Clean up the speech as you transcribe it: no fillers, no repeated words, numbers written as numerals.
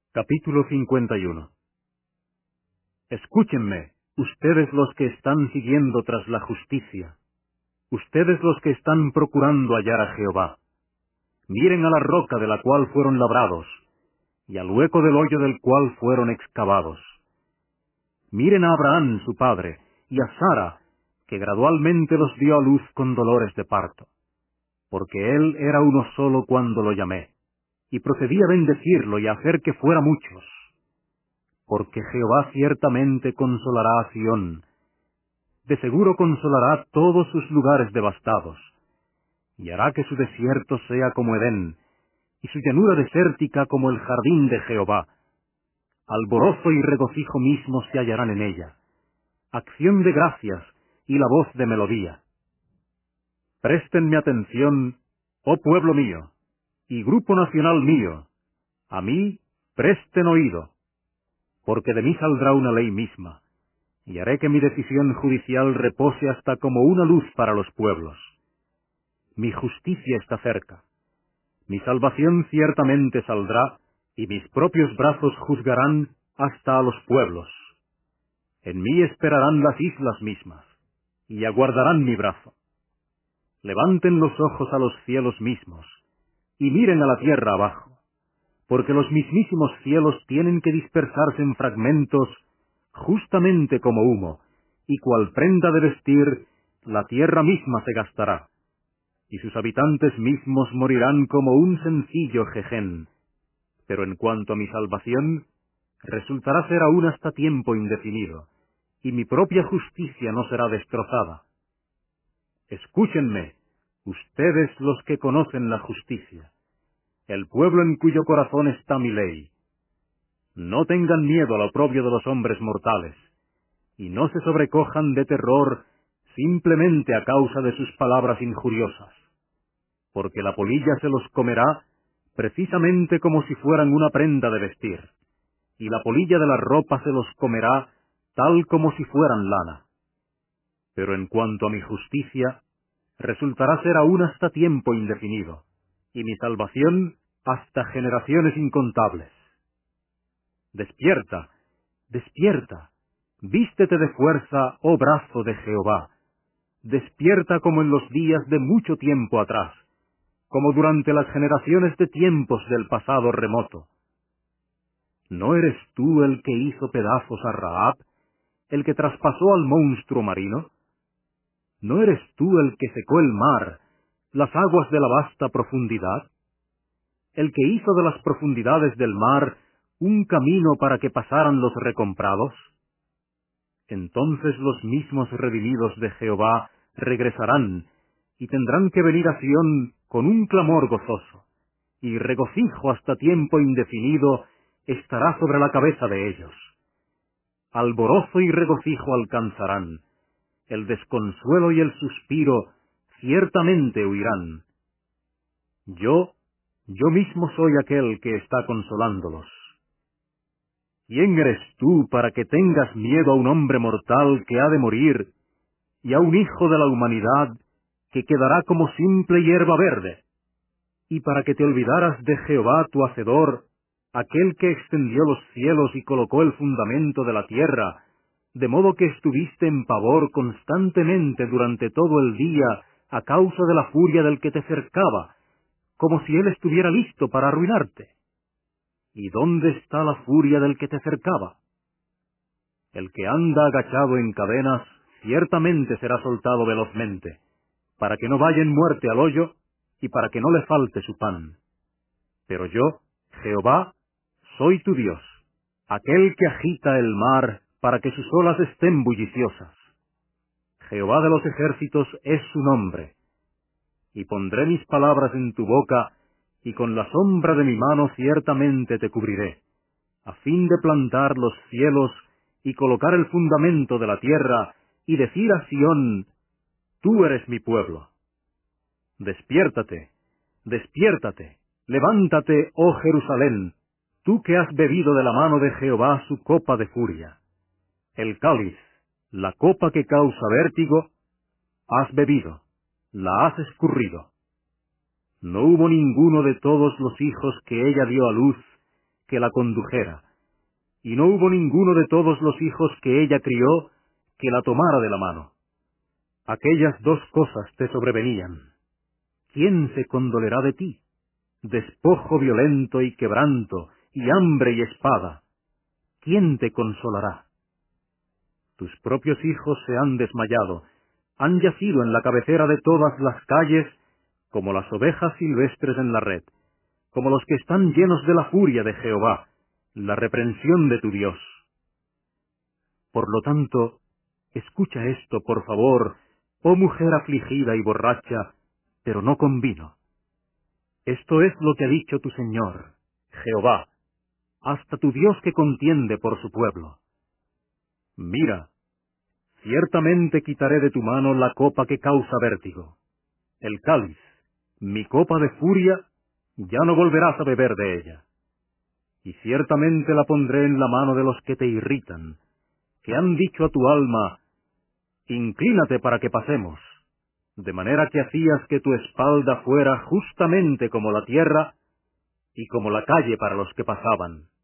Capítulo 51. Escúchenme, ustedes los que están siguiendo tras la justicia, ustedes los que están procurando hallar a Jehová. Miren a la roca de la cual fueron labrados, y al hueco del hoyo del cual fueron excavados. Miren a Abraham su padre, y a Sara, que gradualmente los dio a luz con dolores de parto, porque él era uno solo cuando lo llamé, y procedí a bendecirlo y a hacer que fuera muchos. Porque Jehová ciertamente consolará a Sión, de seguro consolará todos sus lugares devastados, y hará que su desierto sea como Edén, y su llanura desértica como el jardín de Jehová. Alborozo y regocijo mismos se hallarán en ella, acción de gracias y la voz de melodía. Préstenme atención, oh pueblo mío, y grupo nacional mío, a mí presten oído, porque de mí saldrá una ley misma, y haré que mi decisión judicial repose hasta como una luz para los pueblos. Mi justicia está cerca. Mi salvación ciertamente saldrá, y mis propios brazos juzgarán hasta a los pueblos. En mí esperarán las islas mismas, y aguardarán mi brazo. Levanten los ojos a los cielos mismos, y miren a la tierra abajo, porque los mismísimos cielos tienen que dispersarse en fragmentos, justamente como humo, y cual prenda de vestir, la tierra misma se gastará, y sus habitantes mismos morirán como un sencillo jején. Pero en cuanto a mi salvación, resultará ser aún hasta tiempo indefinido, y mi propia justicia no será destrozada. Escúchenme, ustedes los que conocen la justicia, el pueblo en cuyo corazón está mi ley. No tengan miedo al oprobio de los hombres mortales, y no se sobrecojan de terror simplemente a causa de sus palabras injuriosas, porque la polilla se los comerá precisamente como si fueran una prenda de vestir, y la polilla de la ropa se los comerá tal como si fueran lana. Pero en cuanto a mi justicia, resultará ser aún hasta tiempo indefinido, y mi salvación hasta generaciones incontables. Despierta, despierta, vístete de fuerza, oh brazo de Jehová. Despierta como en los días de mucho tiempo atrás, como durante las generaciones de tiempos del pasado remoto. ¿No eres tú el que hizo pedazos a Rahab, el que traspasó al monstruo marino? ¿No eres tú el que secó el mar, las aguas de la vasta profundidad? ¿El que hizo de las profundidades del mar un camino para que pasaran los recomprados? Entonces los mismos redimidos de Jehová regresarán, y tendrán que venir a Sión con un clamor gozoso, y regocijo hasta tiempo indefinido estará sobre la cabeza de ellos. Alborozo y regocijo alcanzarán, el desconsuelo y el suspiro ciertamente huirán. Yo mismo soy aquel que está consolándolos. ¿Quién eres tú para que tengas miedo a un hombre mortal que ha de morir, y a un hijo de la humanidad que quedará como simple hierba verde? Y para que te olvidaras de Jehová tu Hacedor, aquel que extendió los cielos y colocó el fundamento de la tierra, de modo que estuviste en pavor constantemente durante todo el día a causa de la furia del que te cercaba, como si él estuviera listo para arruinarte. ¿Y dónde está la furia del que te cercaba? El que anda agachado en cadenas ciertamente será soltado velozmente, para que no vaya en muerte al hoyo y para que no le falte su pan. Pero yo, Jehová, soy tu Dios, aquel que agita el mar para que sus olas estén bulliciosas. Jehová de los ejércitos es su nombre. Y pondré mis palabras en tu boca, y con la sombra de mi mano ciertamente te cubriré, a fin de plantar los cielos y colocar el fundamento de la tierra, y decir a Sión, tú eres mi pueblo. Despiértate, despiértate, levántate, oh Jerusalén, tú que has bebido de la mano de Jehová su copa de furia. El cáliz, la copa que causa vértigo, has bebido, la has escurrido. No hubo ninguno de todos los hijos que ella dio a luz que la condujera, y no hubo ninguno de todos los hijos que ella crió que la tomara de la mano. Aquellas dos cosas te sobrevenían. ¿Quién se condolerá de ti? Despojo violento y quebranto, y hambre y espada. ¿Quién te consolará? Tus propios hijos se han desmayado, han yacido en la cabecera de todas las calles, como las ovejas silvestres en la red, como los que están llenos de la furia de Jehová, la reprensión de tu Dios. Por lo tanto, escucha esto, por favor, oh mujer afligida y borracha, pero no con vino. Esto es lo que ha dicho tu Señor, Jehová, hasta tu Dios que contiende por su pueblo. Mira, ciertamente quitaré de tu mano la copa que causa vértigo, el cáliz, mi copa de furia, ya no volverás a beber de ella. Y ciertamente la pondré en la mano de los que te irritan, que han dicho a tu alma, inclínate para que pasemos, de manera que hacías que tu espalda fuera justamente como la tierra y como la calle para los que pasaban.